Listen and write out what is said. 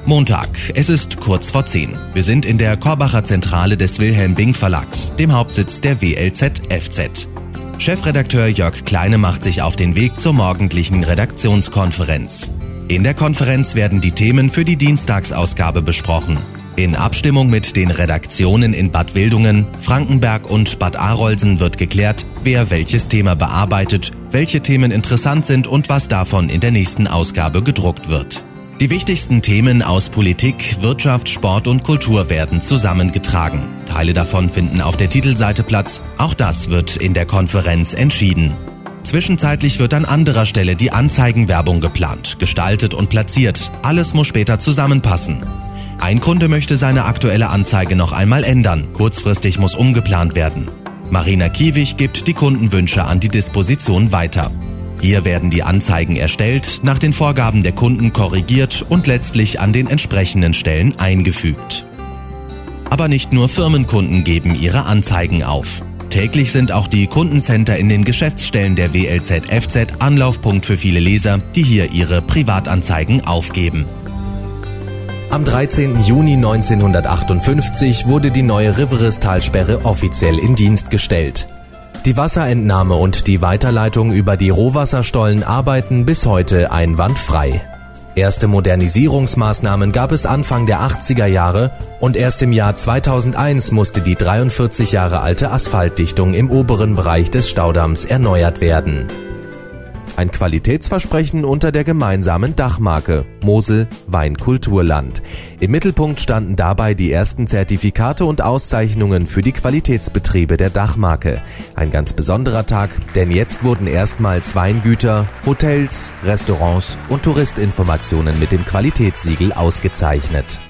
Montag, es ist kurz vor 10. Wir sind in der Korbacher Zentrale des Wilhelm Bing Verlags, dem Hauptsitz der WLZ-FZ. Chefredakteur Jörg Kleine macht sich auf den Weg zur morgendlichen Redaktionskonferenz. In der Konferenz werden die Themen für die Dienstagsausgabe besprochen. In Abstimmung mit den Redaktionen in Bad Wildungen, Frankenberg und Bad Arolsen wird geklärt, wer welches Thema bearbeitet, welche Themen interessant sind und was davon in der nächsten Ausgabe gedruckt wird. Die wichtigsten Themen aus Politik, Wirtschaft, Sport und Kultur werden zusammengetragen. Teile davon finden auf der Titelseite Platz. Auch das wird in der Konferenz entschieden. Zwischenzeitlich wird an anderer Stelle die Anzeigenwerbung geplant, gestaltet und platziert. Alles muss später zusammenpassen. Ein Kunde möchte seine aktuelle Anzeige noch einmal ändern. Kurzfristig muss umgeplant werden. Marina Kiewig gibt die Kundenwünsche an die Disposition weiter. Hier werden die Anzeigen erstellt, nach den Vorgaben der Kunden korrigiert und letztlich an den entsprechenden Stellen eingefügt. Aber nicht nur Firmenkunden geben ihre Anzeigen auf. Täglich sind auch die Kundencenter in den Geschäftsstellen der WLZ-FZ Anlaufpunkt für viele Leser, die hier ihre Privatanzeigen aufgeben. Am 13. Juni 1958 wurde die neue Riveris-Talsperre offiziell in Dienst gestellt. Die Wasserentnahme und die Weiterleitung über die Rohwasserstollen arbeiten bis heute einwandfrei. Erste Modernisierungsmaßnahmen gab es Anfang der 80er Jahre und erst im Jahr 2001 musste die 43 Jahre alte Asphaltdichtung im oberen Bereich des Staudamms erneuert werden. Ein Qualitätsversprechen unter der gemeinsamen Dachmarke Mosel Weinkulturland. Im Mittelpunkt standen dabei die ersten Zertifikate und Auszeichnungen für die Qualitätsbetriebe der Dachmarke. Ein ganz besonderer Tag, denn jetzt wurden erstmals Weingüter, Hotels, Restaurants und Touristinformationen mit dem Qualitätssiegel ausgezeichnet.